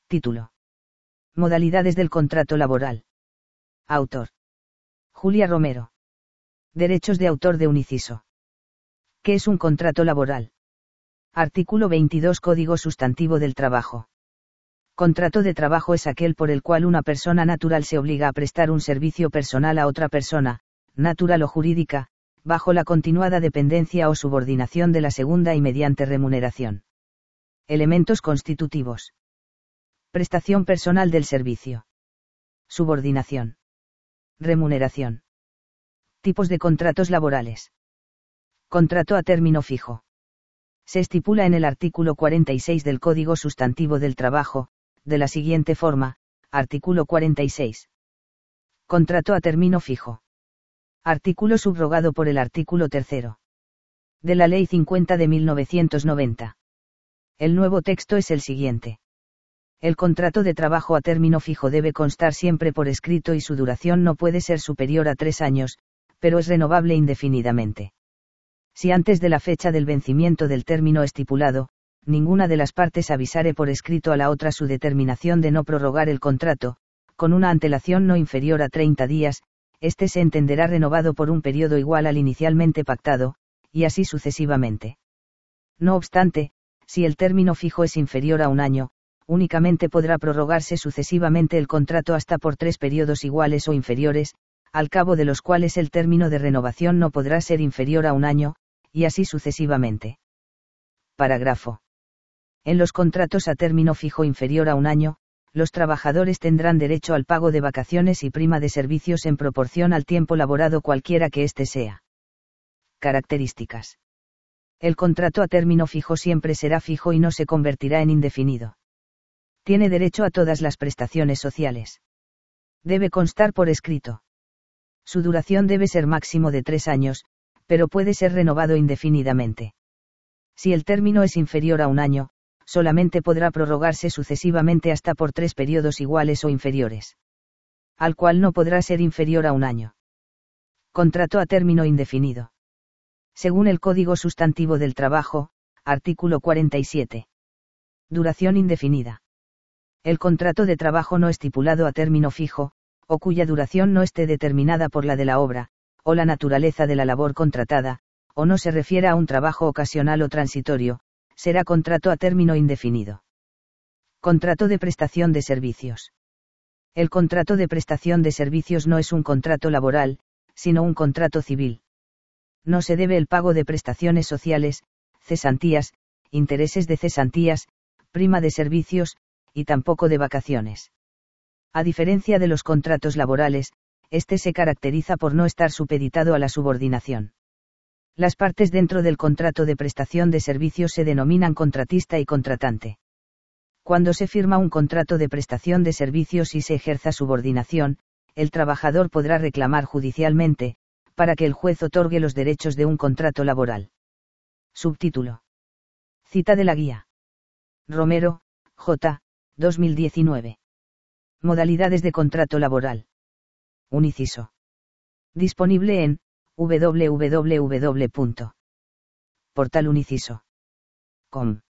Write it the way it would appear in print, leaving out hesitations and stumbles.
Título. Modalidades del contrato laboral. Autor. Julia Romero. Derechos de autor de un inciso. ¿Qué es un contrato laboral? Artículo 22 Código Sustantivo del Trabajo. Contrato de trabajo es aquel por el cual una persona natural se obliga a prestar un servicio personal a otra persona, natural o jurídica, bajo la continuada dependencia o subordinación de la segunda y mediante remuneración. Elementos constitutivos. Prestación personal del servicio. Subordinación. Remuneración. Tipos de contratos laborales. Contrato a término fijo. Se estipula en el artículo 46 del Código Sustantivo del Trabajo, de la siguiente forma, artículo 46. Contrato a término fijo. Artículo subrogado por el artículo 3. De la Ley 50 de 1990. El nuevo texto es el siguiente. El contrato de trabajo a término fijo debe constar siempre por escrito y su duración no puede ser superior a 3 años, pero es renovable indefinidamente. Si antes de la fecha del vencimiento del término estipulado, ninguna de las partes avisare por escrito a la otra su determinación de no prorrogar el contrato, con una antelación no inferior a 30 días, este se entenderá renovado por un periodo igual al inicialmente pactado, y así sucesivamente. No obstante, si el término fijo es inferior a un año, únicamente podrá prorrogarse sucesivamente el contrato hasta por 3 periodos iguales o inferiores, al cabo de los cuales el término de renovación no podrá ser inferior a un año, y así sucesivamente. Parágrafo. En los contratos a término fijo inferior a un año, los trabajadores tendrán derecho al pago de vacaciones y prima de servicios en proporción al tiempo laborado cualquiera que éste sea. Características. El contrato a término fijo siempre será fijo y no se convertirá en indefinido. Tiene derecho a todas las prestaciones sociales. Debe constar por escrito. Su duración debe ser máximo de 3 años, pero puede ser renovado indefinidamente. Si el término es inferior a un año, solamente podrá prorrogarse sucesivamente hasta por 3 periodos iguales o inferiores. Al cual no podrá ser inferior a un año. Contrato a término indefinido. Según el Código Sustantivo del Trabajo, artículo 47. Duración indefinida. El contrato de trabajo no estipulado a término fijo, o cuya duración no esté determinada por la de la obra, o la naturaleza de la labor contratada, o no se refiera a un trabajo ocasional o transitorio, será contrato a término indefinido. Contrato de prestación de servicios. El contrato de prestación de servicios no es un contrato laboral, sino un contrato civil. No se debe el pago de prestaciones sociales, cesantías, intereses de cesantías, prima de servicios, y tampoco de vacaciones. A diferencia de los contratos laborales, este se caracteriza por no estar supeditado a la subordinación. Las partes dentro del contrato de prestación de servicios se denominan contratista y contratante. Cuando se firma un contrato de prestación de servicios y se ejerza subordinación, el trabajador podrá reclamar judicialmente, para que el juez otorgue los derechos de un contrato laboral. Subtítulo. Cita de la guía. Romero, J. 2019. Modalidades de contrato laboral. Un inciso. Disponible en www.portaluninciso.com.